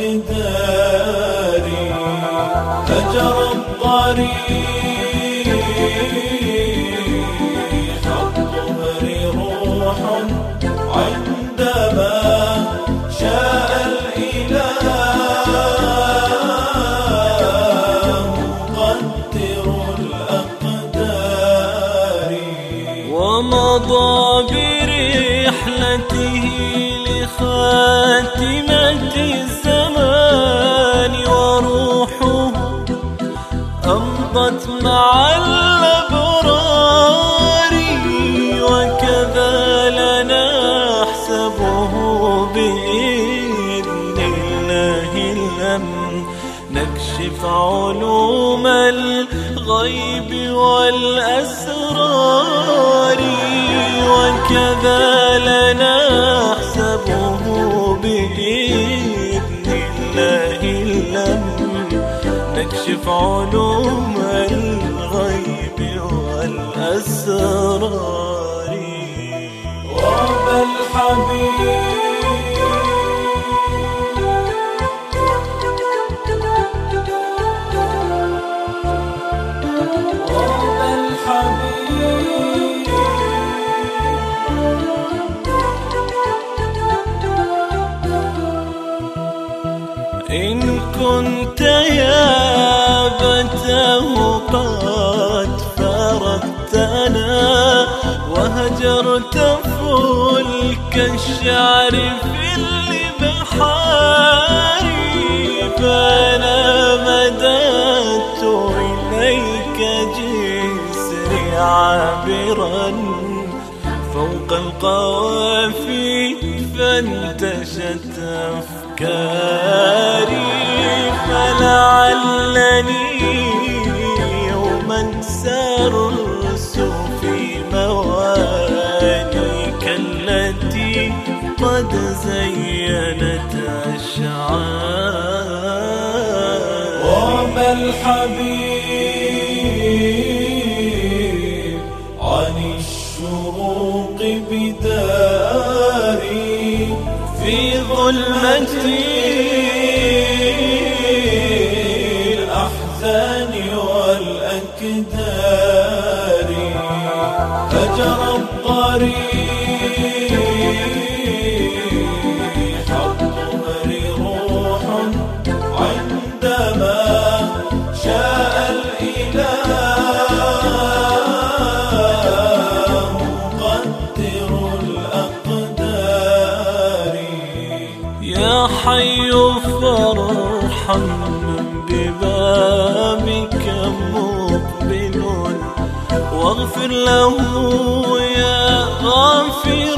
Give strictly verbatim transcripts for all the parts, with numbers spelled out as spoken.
الأقدار هجر الطريق الطهر روح عندما شاء الإله مقدر الأقدار ومضى برحلته لخاتمة الزمان وروحه أمضت مع الأبرار وكذا لنا نحسبه بإذن الله لم نكشف علوم الغيب والأسرار وكذا لنا نحسبه بإذن الله لم نكشف علوم الغيب والأسرار غاب الحبيب غاب الحبيب إن كنت يا أبته قد فارقتنا وهجرت فلك الشعر في البحار فأنا مددت إليك جسري عابرا فوق القوافي فانتشت أفكاري فلعلني يوما سأرس في موانيك التي قد زينت أشعار غاب الحبيب عن الشروق بداري في ظلمة الأحزان والأكدار هجر الطريق الطهر روح عندما شاء الإله مقدر الأقدار يا حي فرحا ببابك مقبل واغفر له يا غافر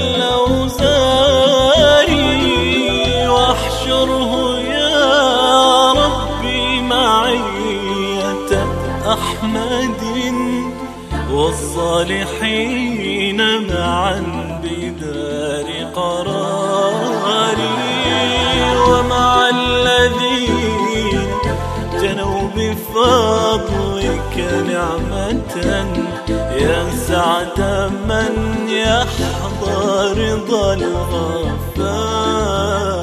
الأوزار واحشره يا ربي معية أحمد والصالحين معا بدار قراري ومع الذين جنوا بفضلك نعمة يا سعد من يحظى رضا الغفار